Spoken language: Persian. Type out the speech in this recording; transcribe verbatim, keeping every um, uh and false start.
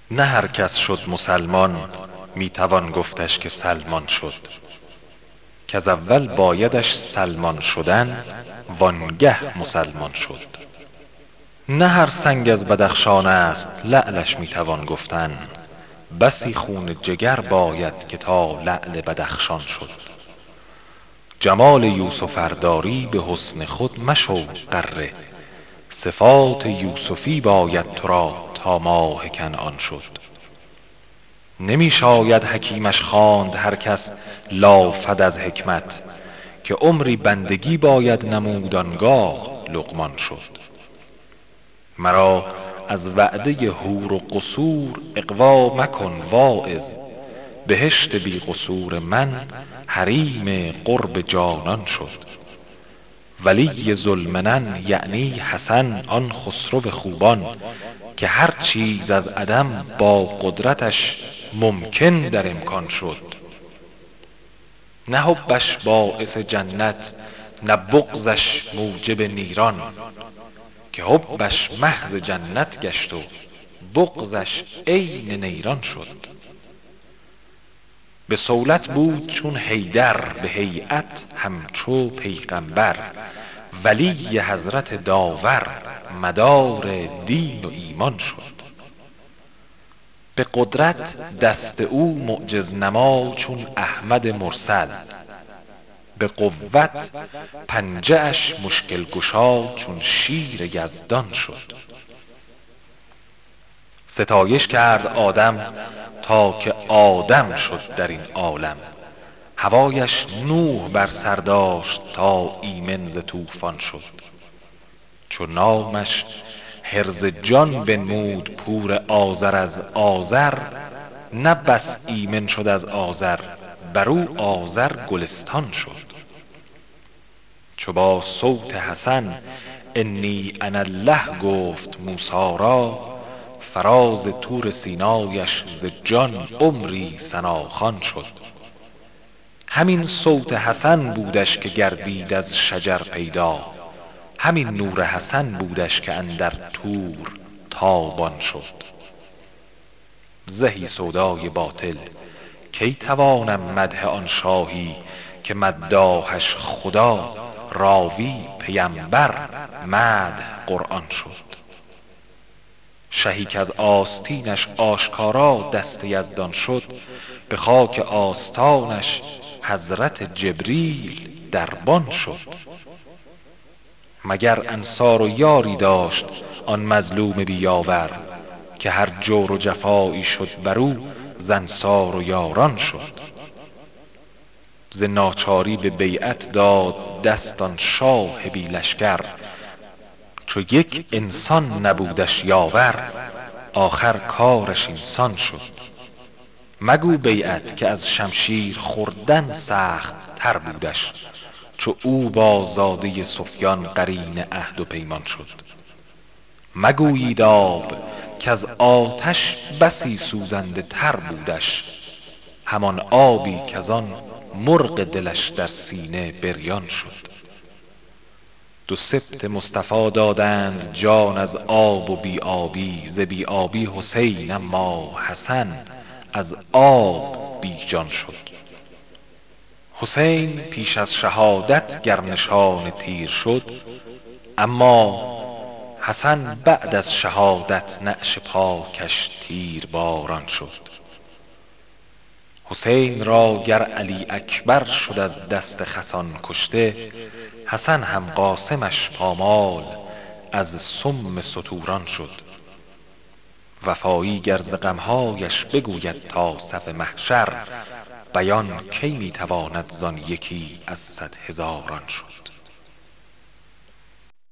نه هر کس شد مسلمان میتوان گفتش که سلمان شد، کز اول بایدش سلمان شدن وانگه مسلمان شد. نه هر سنگ از بدخشان است لعلش میتوان گفتن، بسی خون جگر باید که تا لعل بدخشان شد. جمال یوسف ار داری به حسن خود مشو غره، صفات یوسفی باید تو را تا ماه کنعان شد. نمی شاید حکیمش خواند هر کس لافد از حکمت، که عمری بندگی باید نمود آنگاه لقمان شد. مرا از وعده حور و قصور اغوا مکن واعظ، بهشت بی قصور من حریم قرب جانان شد. ولی ذوالمنن یعنی حسن آن خسرو خوبان، که هر چیز از عدم با قدرتش ممکن در امکان شد. نه حبش باعث جنت نه بغضش موجب نیران، که حبش محض جنت گشت و بغضش عین نیران شد. به صولت بود چون حیدر به هیأت همچو پیغمبر، ولی حضرت داور مدار دین و ایمان شد. به قدرت دست او معجز نما چون احمد مرسل، به قوت پنجه اش مشکل گشا چون شیر یزدان شد. ستایش کرد آدم تا که آدم شد در این عالم، هوایش نوح بر سر داشت تا ایمن ز طوفان شد. چو نامش حرز جان بنمود پور آذر از آذر، نه بس ایمن شد از آذر برو آذر گلستان شد. چو با صوت حسن انی انا الله گفت موسی را، فراز طور سینایش ز جان عمری ثناخوان شد. همین صوت حسن بودش که گردید از شجر پیدا، همین نور حسن بودش که اندر طور تابان شد. زهی سودای باطل کی توانم مدح آن شاهی، که مداحش خدا راوی پیمبر مدح قرآن شد. شهی کز آستینش آشکارا دست یزدان شد، به خاک آستانش حضرت جبریل دربان شد. مگر انصار و یاری داشت آن مظلوم بی یاور، که هر جور و جفایی شد برو ز انصار و یاران شد. ز ناچاری به بیعت داد دست آن شاه بی لشکر، چو یک انسان نبودش یاور آخر کارش اینسان شد. مگو بیعت که از شمشیر خوردن سخت تر بودش، چو او با زاده سفیان قرین عهد و پیمان شد. مگویید آب کز آتش بسی سوزنده تر بودش، همان آبی کز آن مرغ دلش در سینه بریان شد. دو سبط مصطفی دادند جان از آب و بی آبی، ز بی آبی حسین اما حسن از آب بی جان شد. حسین پیش از شهادت گر نشان تیر شد، اما حسن بعد از شهادت نعش پاکش تیر باران شد. حسین را گر علی اکبر شد از دست خسان کشته، حسن هم قاسمش پامال از سم ستوران شد. وفایی گر ز غمهایش بگوید تا صف محشر، بیان کی می تواند زان یکی از صد هزاران شد.